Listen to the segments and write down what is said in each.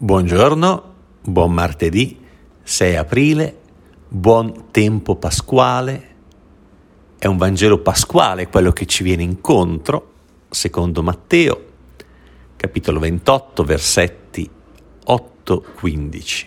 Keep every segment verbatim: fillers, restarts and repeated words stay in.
Buongiorno, buon martedì sei aprile, buon tempo pasquale. È un Vangelo pasquale quello che ci viene incontro, secondo Matteo, capitolo ventotto, versetti otto quindici.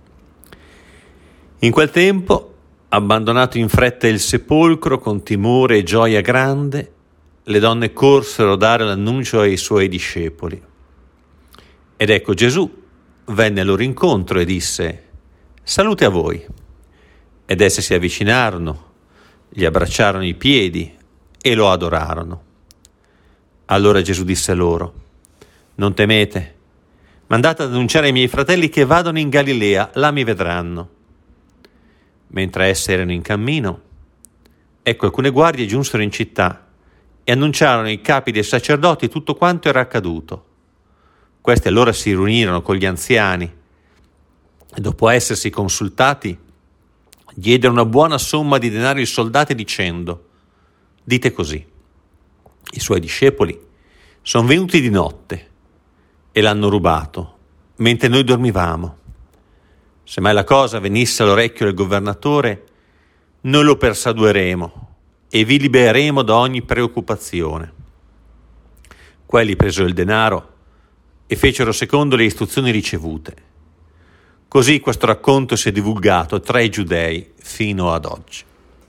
In quel tempo, abbandonato in fretta il sepolcro con timore e gioia grande, le donne corsero a dare l'annuncio ai suoi discepoli. Ed ecco Gesù venne al loro incontro e disse: «Salute a voi». Ed esse si avvicinarono, gli abbracciarono i piedi e lo adorarono. Allora Gesù disse loro: «Non temete, ma andate ad annunciare ai miei fratelli che vadano in Galilea, là mi vedranno». Mentre esse erano in cammino, ecco alcune guardie giunsero in città e annunciarono ai capi dei sacerdoti tutto quanto era accaduto. Questi allora si riunirono con gli anziani e, dopo essersi consultati, diedero una buona somma di denari ai soldati dicendo: «Dite così: i suoi discepoli sono venuti di notte e l'hanno rubato mentre noi dormivamo. Se mai la cosa venisse all'orecchio del governatore, noi lo persuaderemo e vi libereremo da ogni preoccupazione». Quelli presero il denaro e fecero secondo le istruzioni ricevute. Così questo racconto si è divulgato tra i giudei fino ad oggi.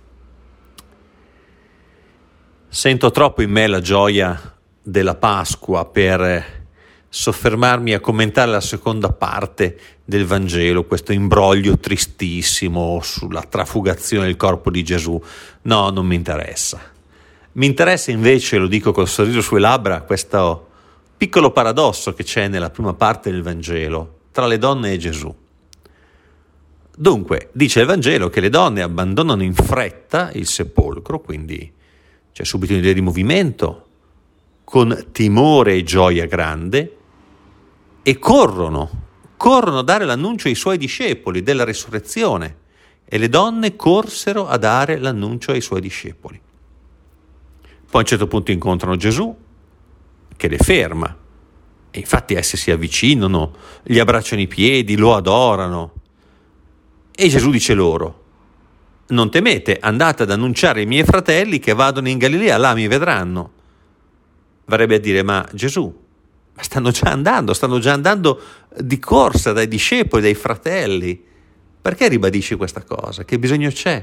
Sento troppo in me la gioia della Pasqua per soffermarmi a commentare la seconda parte del Vangelo, questo imbroglio tristissimo sulla trafugazione del corpo di Gesù. No, non mi interessa. Mi interessa invece, lo dico col sorriso sulle labbra, questo piccolo paradosso che c'è nella prima parte del Vangelo tra le donne e Gesù. Dunque, dice il Vangelo che le donne abbandonano in fretta il sepolcro, quindi c'è subito un'idea di movimento, con timore e gioia grande, e corrono, corrono a dare l'annuncio ai suoi discepoli della risurrezione, e le donne corsero a dare l'annuncio ai suoi discepoli. Poi a un certo punto incontrano Gesù, che le ferma, e infatti esse si avvicinano, gli abbracciano i piedi, lo adorano, e Gesù dice loro: «Non temete, andate ad annunciare ai miei fratelli che vadano in Galilea, là mi vedranno». Verrebbe a dire: ma Gesù, ma stanno già andando, stanno già andando di corsa dai discepoli, dai fratelli, perché ribadisci questa cosa? Che bisogno c'è?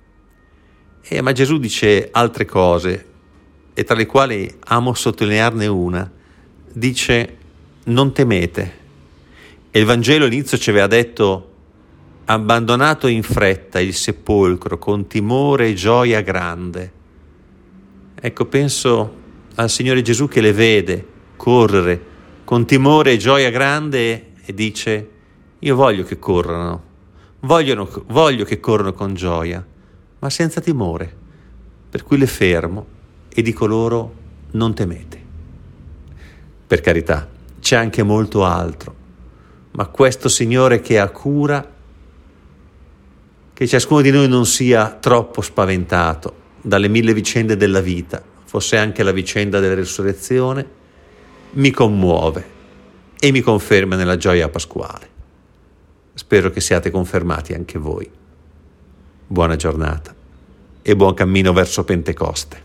Eh, ma Gesù dice altre cose, e tra le quali amo sottolinearne una. Dice: non temete. E il Vangelo all'inizio ci aveva detto: abbandonato in fretta il sepolcro con timore e gioia grande. Ecco, penso al Signore Gesù che le vede correre con timore e gioia grande e dice: io voglio che corrano, vogliono, voglio che corrano con gioia, ma senza timore, per cui le fermo e dico loro: non temete. Per carità, c'è anche molto altro, ma questo Signore che ha cura che ciascuno di noi non sia troppo spaventato dalle mille vicende della vita, fosse anche la vicenda della risurrezione, mi commuove e mi conferma nella gioia pasquale. Spero che siate confermati anche voi. Buona giornata e buon cammino verso Pentecoste.